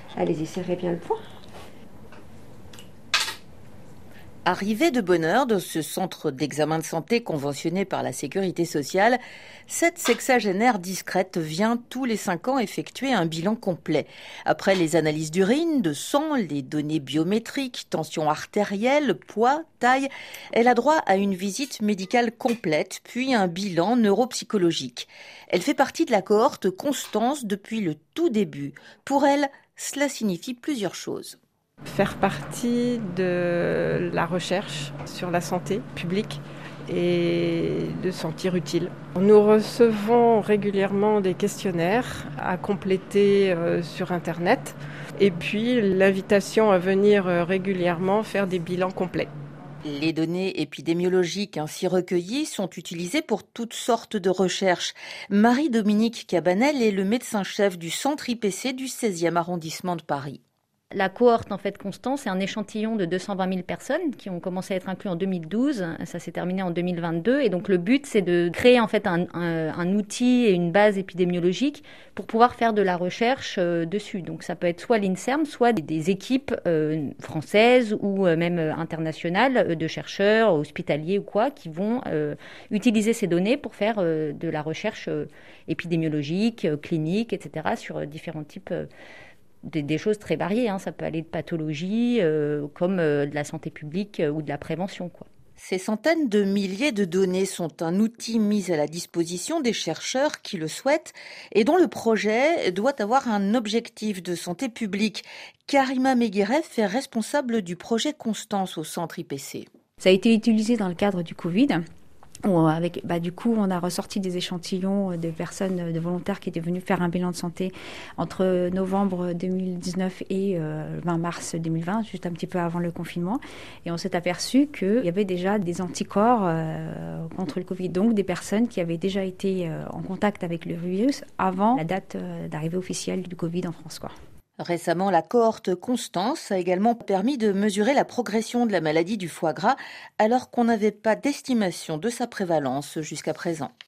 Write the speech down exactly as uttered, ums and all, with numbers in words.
Allez-y, serrez bien le poing. Arrivée de bonne heure dans ce centre d'examen de santé conventionné par la Sécurité sociale, cette sexagénaire discrète vient tous les cinq ans effectuer un bilan complet. Après les analyses d'urine, de sang, les données biométriques, tension artérielle, poids, taille, elle a droit à une visite médicale complète, puis un bilan neuropsychologique. Elle fait partie de la cohorte Constance depuis le tout début. Pour elle, cela signifie plusieurs choses. Faire partie de la recherche sur la santé publique et de se sentir utile. Nous recevons régulièrement des questionnaires à compléter sur Internet et puis l'invitation à venir régulièrement faire des bilans complets. Les données épidémiologiques ainsi recueillies sont utilisées pour toutes sortes de recherches. Marie-Dominique Cabanel est le médecin-chef du centre I P C du seizième arrondissement de Paris. La cohorte en fait Constance, c'est un échantillon de deux cent vingt mille personnes qui ont commencé à être inclus en deux mille douze. Ça s'est terminé en deux mille vingt-deux et donc le but c'est de créer en fait un, un, un outil et une base épidémiologique pour pouvoir faire de la recherche euh, dessus. Donc ça peut être soit l'INSERM, soit des, des équipes euh, françaises ou euh, même internationales euh, de chercheurs, hospitaliers ou quoi, qui vont euh, utiliser ces données pour faire euh, de la recherche euh, épidémiologique, euh, clinique, et cetera sur euh, différents types euh, Des, des choses très variées, hein. Ça peut aller de pathologie euh, comme euh, de la santé publique euh, ou de la prévention, quoi. Ces centaines de milliers de données sont un outil mis à la disposition des chercheurs qui le souhaitent et dont le projet doit avoir un objectif de santé publique. Karima Meguiref est responsable du projet Constance au centre I P C. Ça a été utilisé dans le cadre du Covid. Avec, bah, du coup, on a ressorti des échantillons de personnes, de volontaires qui étaient venus faire un bilan de santé entre novembre deux mille dix-neuf et euh, vingt mars deux mille vingt, juste un petit peu avant le confinement. Et on s'est aperçu qu'il y avait déjà des anticorps euh, contre le Covid, donc des personnes qui avaient déjà été euh, en contact avec le virus avant la date euh, d'arrivée officielle du Covid en France, quoi. Récemment, la cohorte Constance a également permis de mesurer la progression de la maladie du foie gras alors qu'on n'avait pas d'estimation de sa prévalence jusqu'à présent.